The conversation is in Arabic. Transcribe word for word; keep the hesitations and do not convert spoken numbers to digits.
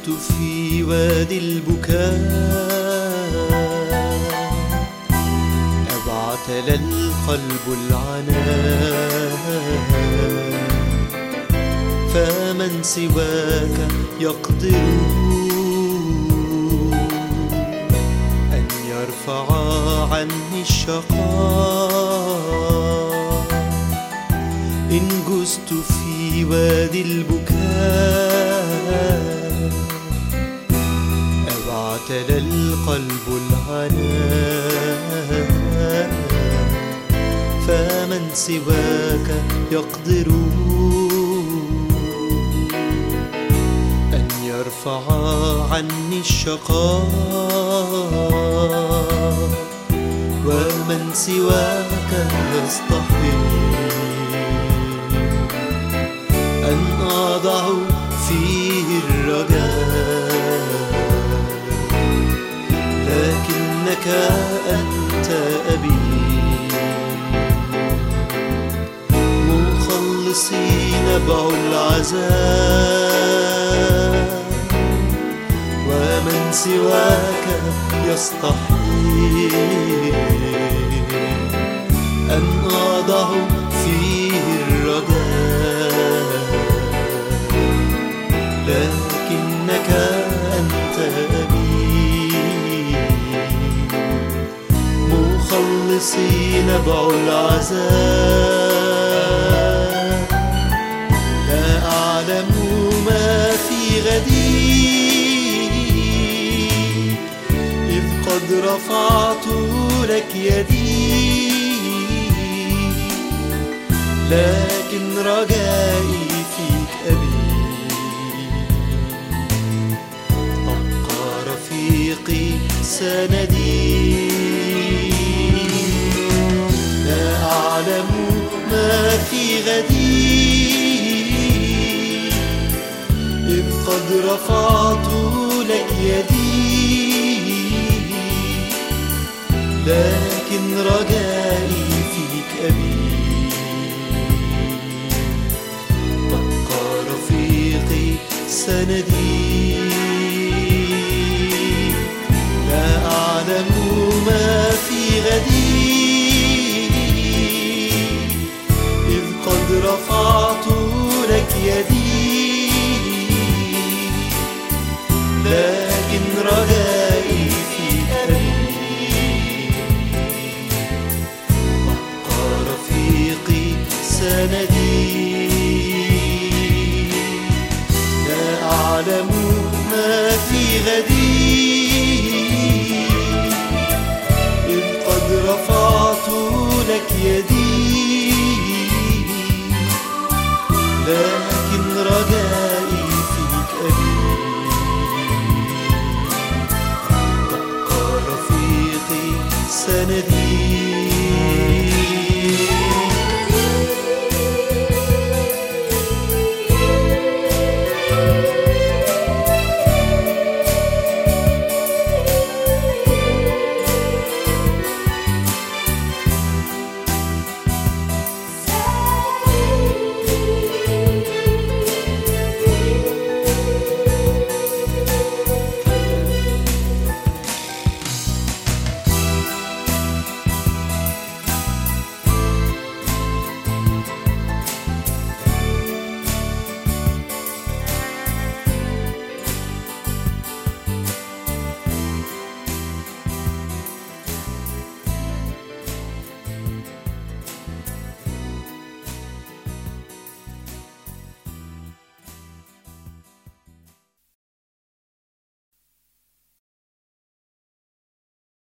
جزت في وادي البكاء، أبعث القلب العناء، فمن سواك يقدر أن يرفع عني الشقاء. إن جزت في وادي البكاء، أبعث القلب العناء، فمن سواك يقدر أن يرفع عني الشقاء، ومن سواك يستحق أن أضع فيه الرجاء. لكنك أنت أبي، مخلصي نبع العذاب، ومن سواك يستحق أن أضع فيه الرجاء. لكنك أنت أبي، مخلصي نبع العذاب. لا أعلم ما في غدي، إذ قد رفعت لك يدي، لكن رجائي فيك أبي. تبقى رفيقي سندي. لا أعلم ما في غدي، إذ قد رفعت لك يدي، لكن رجائي فيك أبي. تبقى رفيقي سندي. لا أعلم ما في غدي، إذ قد رفعت لك يدي، لكن رجائي فيك أبي. تبقى رفيقي سندي. لا أعلم ما في غدي، إذ قد رفعت لك يدي، لكن رجائي فيك أبي. تبقى رفيقي سندي.